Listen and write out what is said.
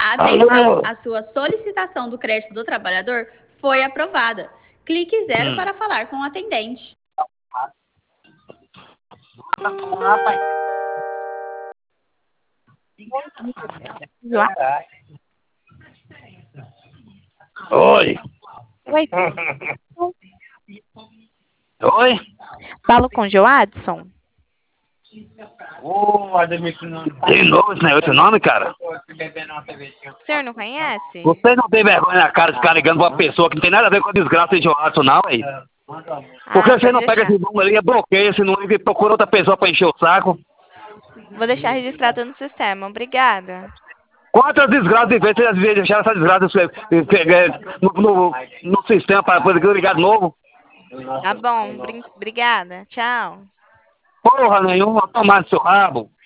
Atenção, Alô? a sua solicitação do crédito do trabalhador foi aprovada. Clique 0 para falar com o atendente. Oi. Oi, Oi? falo com o Joadson. De novo esse negócio, nome, cara? O senhor não conhece? Você não tem vergonha na cara de ficar ligando pra uma pessoa que não tem nada a ver com a desgraça de Johansson, não, aí? Por que você pode não pega deixar. esse número aí, bloqueia esse número e procura outra pessoa pra encher o saco? Vou deixar registrado no sistema. Obrigada. Quantas desgraças de vez você já deixaram essa desgraça no sistema para poder ligar de novo? Tá bom, obrigada. Tchau. Porra nenhuma, tomar no seu rabo.